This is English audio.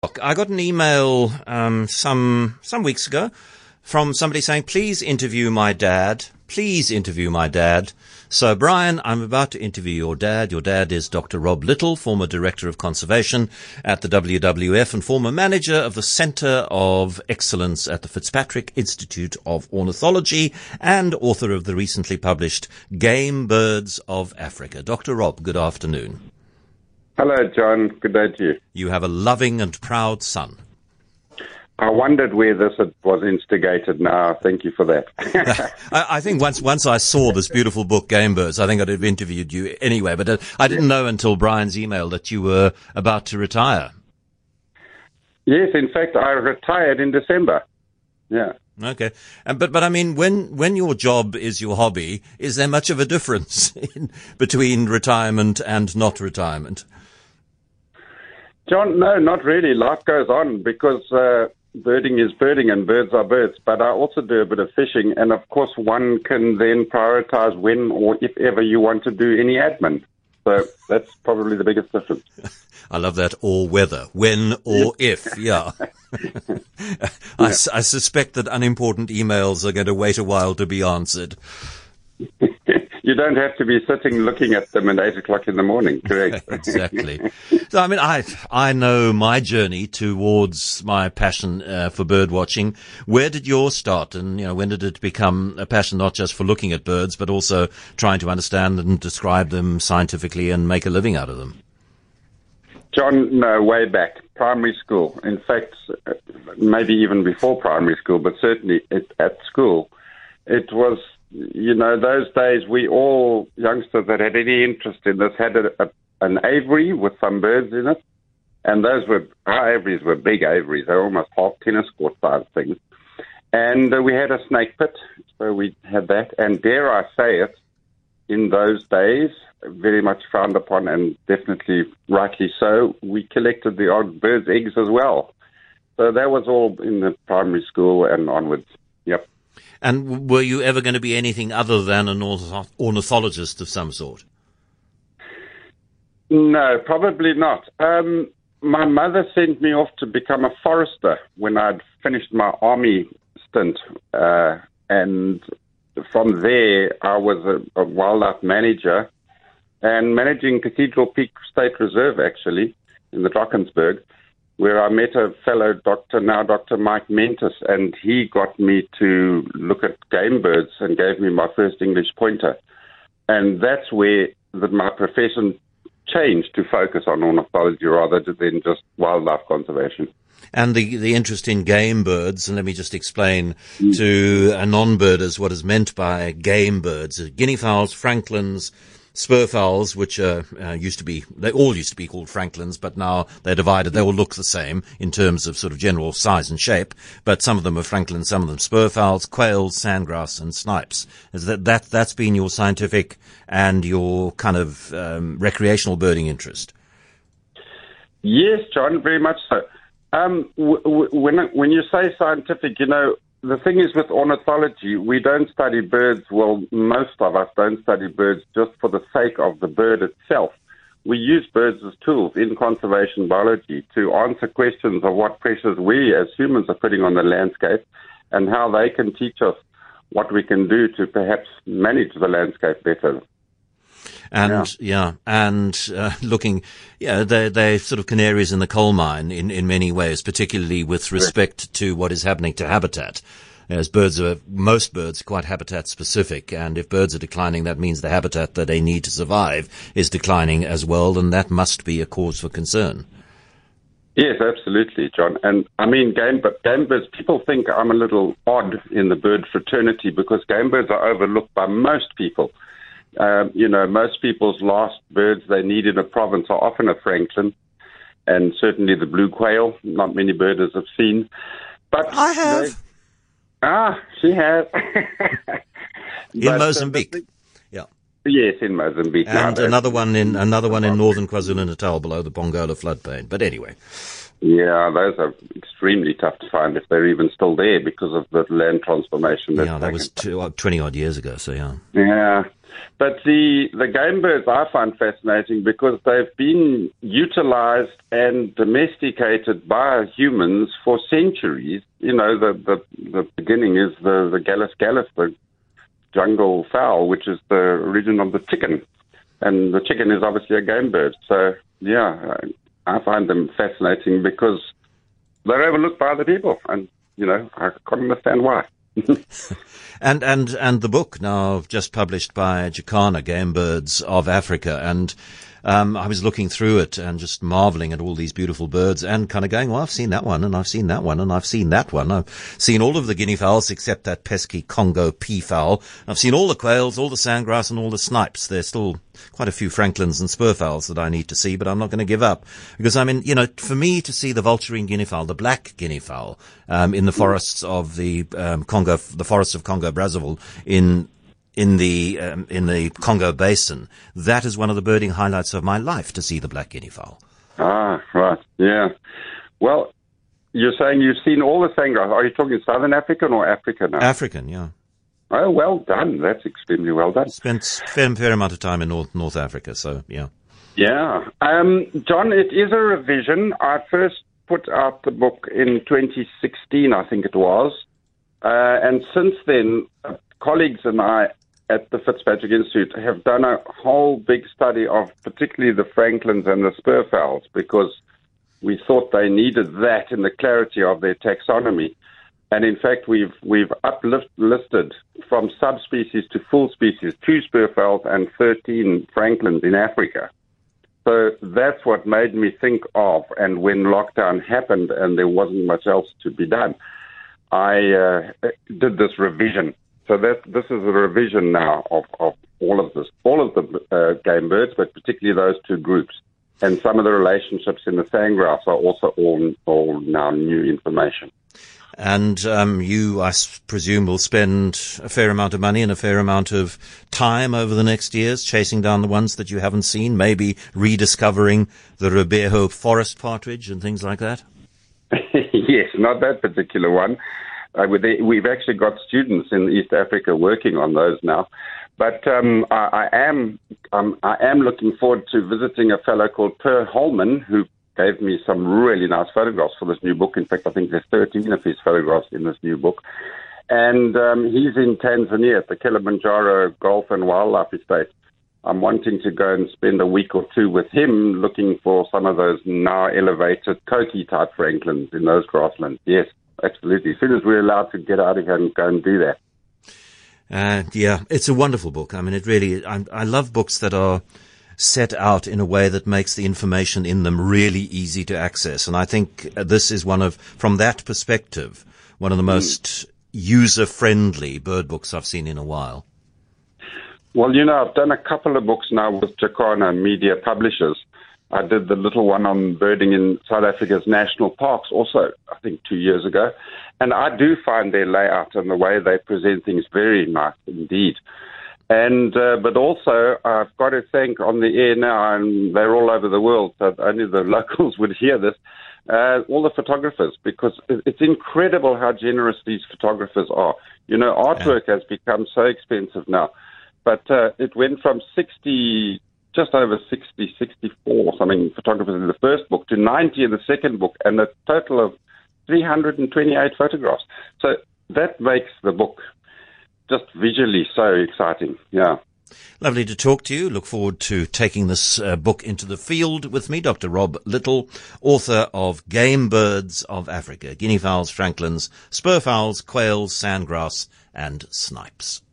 I got an email some weeks ago from somebody saying, please interview my dad. Please interview my dad. So, Brian, I'm about to interview your dad. Your dad is Dr. Rob Little, former Director of Conservation at the WWF and former manager of the Centre of Excellence at the Fitzpatrick Institute of Ornithology and author of the recently published Game Birds of Africa. Dr. Rob, good afternoon. Hello, John. Good day to you. You have a loving and proud son. I wondered where this was instigated now. Thank you for that. I think once I saw this beautiful book, Game Birds, I think I'd have interviewed you anyway, but I didn't know until Brian's email that you were about to retire. Yes, in fact, I retired in December. Yeah. Okay. But I mean, when your job is your hobby, is there much of a difference between retirement and not retirement? John, no, not really. Life goes on because birding is birding and birds are birds. But I also do a bit of fishing. And, of course, one can then prioritize when or if ever you want to do any admin. So that's probably the biggest difference. I love that, or whether, when or if, yeah. I suspect that unimportant emails are going to wait a while to be answered. You don't have to be sitting looking at them at 8 o'clock in the morning, correct? Exactly. So, I mean, I know my journey towards my passion for bird watching. Where did yours start? And, when did it become a passion not just for looking at birds, but also trying to understand and describe them scientifically and make a living out of them? John, no, way back, primary school. In fact, maybe even before primary school, but certainly at school. It was, those days we all youngsters that had any interest in this had an aviary with some birds in it. And our aviaries were big aviaries. They were almost half tennis court size things. And we had a snake pit, so we had that. And dare I say it, in those days, very much frowned upon, and definitely rightly so, we collected the odd bird's eggs as well. So that was all in the primary school and onwards. Yep. And were you ever going to be anything other than an ornithologist of some sort? No, probably not. My mother sent me off to become a forester when I'd finished my army stint, and from there I was a wildlife manager and managing Cathedral Peak State Reserve, actually, in the Drakensberg, where I met a fellow doctor, now Dr. Mike Mentis, and he got me to look at game birds and gave me my first English pointer. And that's where my profession changed to focus on ornithology rather than just wildlife conservation. And the interest in game birds, and let me just explain to non-birders what is meant by game birds. Guinea fowls, francolins, spur fowls, which they all used to be called francolins, but now they're divided. They all look the same in terms of sort of general size and shape, but some of them are francolins, some of them spur fowls, quails, sandgrass, and snipes. Is that's been your scientific and your kind of recreational birding interest? Yes, John, very much so. When you say scientific, the thing is with ornithology, we don't study birds. Well, most of us don't study birds just for the sake of the bird itself. We use birds as tools in conservation biology to answer questions of what pressures we as humans are putting on the landscape and how they can teach us what we can do to perhaps manage the landscape better. And looking, they're sort of canaries in the coal mine in many ways, particularly with respect to what is happening to habitat. As most birds are quite habitat specific, and if birds are declining, that means the habitat that they need to survive is declining as well, and that must be a cause for concern. Yes, absolutely, John. And I mean, game birds, people think I'm a little odd in the bird fraternity because game birds are overlooked by most people. Most people's last birds they need in a province are often a francolin, and certainly the blue quail. Not many birders have seen, but I have. She has. In Mozambique. Yes, in Mozambique. And another one in northern KwaZulu-Natal below the Pongola floodplain. But anyway. Yeah, those are extremely tough to find if they're even still there because of the land transformation. Yeah, that was 20-odd years ago, so yeah. Yeah. But the game birds I find fascinating because they've been utilized and domesticated by humans for centuries. You know, the beginning is the Gallus gallus, the jungle fowl, which is the origin of the chicken. And the chicken is obviously a game bird. So, yeah, I find them fascinating because they're overlooked by other people. And, you know, I can't understand why. And the book now just published by Jacana, Game Birds of Africa, and I was looking through it and just marveling at all these beautiful birds and kind of going, well, I've seen that one and I've seen that one and I've seen that one. I've seen all of the guinea fowls except that pesky Congo peafowl. I've seen all the quails, all the sandgrass and all the snipes. There's still quite a few franklins and spurfowls that I need to see, but I'm not going to give up because, I mean, you know, for me to see the vulturine guinea fowl, the black guinea fowl, in the forests of the Congo, the forests of Congo Brazzaville in the Congo Basin, that is one of the birding highlights of my life, to see the black guinea fowl. Ah, right, yeah. Well, you're saying you've seen all the sangras. Are you talking Southern African or African now? African, yeah. Oh, well done. That's extremely well done. Spent fair amount of time in North Africa, so yeah. Yeah. John, it is a revision. I first put out the book in 2016, I think it was. And since then, colleagues and I at the Fitzpatrick Institute have done a whole big study of particularly the franklins and the spurfowls because we thought they needed that in the clarity of their taxonomy. And in fact, we've listed from subspecies to full species 2 spurfowls and 13 franklins in Africa. So that's what made me think of, and when lockdown happened and there wasn't much else to be done, I did this revision. So this is a revision now of all of the game birds, but particularly those 2 groups. And some of the relationships in the sandgrass are also all now new information. And you, I presume, will spend a fair amount of money and a fair amount of time over the next years chasing down the ones that you haven't seen, maybe rediscovering the Rubeho forest partridge and things like that? Yes, not that particular one. We've actually got students in East Africa working on those now. But I am looking forward to visiting a fellow called Per Holman, who gave me some really nice photographs for this new book. In fact, I think there's 13 of his photographs in this new book. And he's in Tanzania at the Kilimanjaro Golf and Wildlife Estate. I'm wanting to go and spend a week or 2 with him looking for some of those now elevated Koki-type franklins in those grasslands. Yes, absolutely. As soon as we're allowed to get out of here and go and do that. Yeah, it's a wonderful book. I mean, it really, I love books that are set out in a way that makes the information in them really easy to access. And I think this is from that perspective, one of the most user-friendly bird books I've seen in a while. Well, you know, I've done a couple of books now with Jacana Media Publishers. I did the little one on birding in South Africa's national parks also, I think, 2 years ago. And I do find their layout and the way they present things very nice indeed. And but also, I've got to thank on the air now, and they're all over the world, so only the locals would hear this, all the photographers, because it's incredible how generous these photographers are. You know, artwork has become so expensive now, but it went from 60, just over 60, 64 something photographers in the first book to 90 in the second book, and a total of 328 photographs. So that makes the book just visually so exciting, yeah. Lovely to talk to you. Look forward to taking this book into the field with me, Dr. Rob Little, author of Game Birds of Africa, guinea fowls, franklins, spurfowls, quails, sandgrass, and snipes.